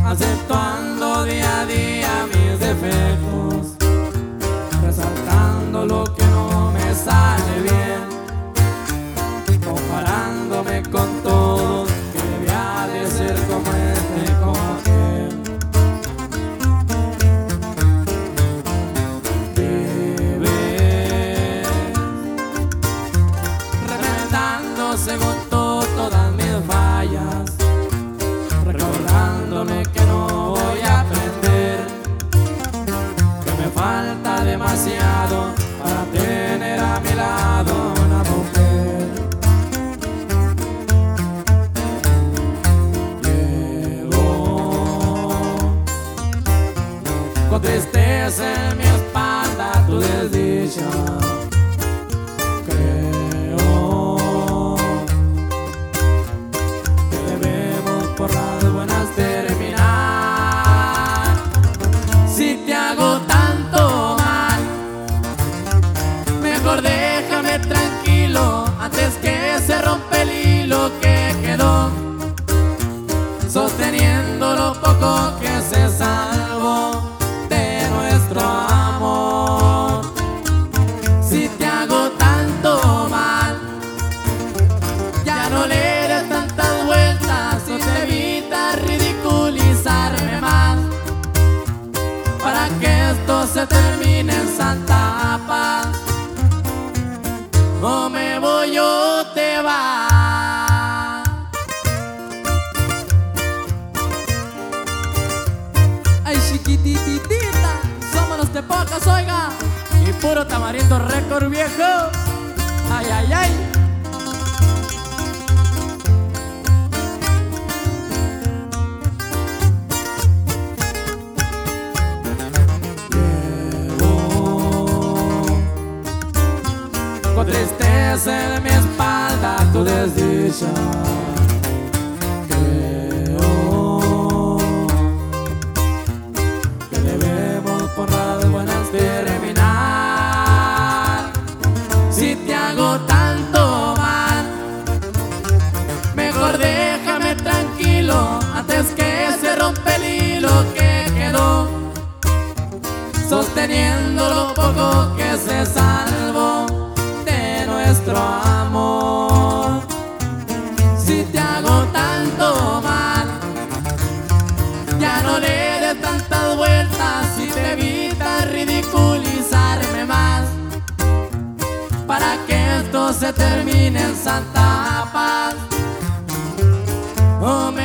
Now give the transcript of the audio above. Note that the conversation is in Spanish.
aceptando día a día mis defectos, resaltando lo que no me sale bien, comparándome con todos, que debía de ser como este, como aquel. Vives remedando según tú todas mis fallas, recordándome que no voy a aprender, que me falta demasiado para tener a mi lado una mujer. Llevo con tristeza en mi espalda tu desdicha. Por las buenas terminar. Si te hago tanto mal, mejor déjame tranquilo antes que se rompe el hilo que quedó, sosteniendo lo poco que se salvó de nuestro amor. Si te hago tanto mal, ya no le des tantas vueltas, si te evitas ridiculizarme más, para que esto se termine en santa paz. O me voy o te vas. Ay, chiquititita, somos los Tepocas, oiga, y puro Tamarindo Récord, viejo. Ay, ay, ay. Con tristeza en mi espalda tu desdicha. Creo que debemos por las buenas terminar. Si te hago tanto mal, mejor déjame tranquilo antes que se rompe el hilo que quedó, sosteniendo lo poco que se salvó nuestro amor. Si te hago tanto mal, ya no le des tantas vueltas, si te evitas ridiculizarme más, para que esto se termine en santa paz. Oh,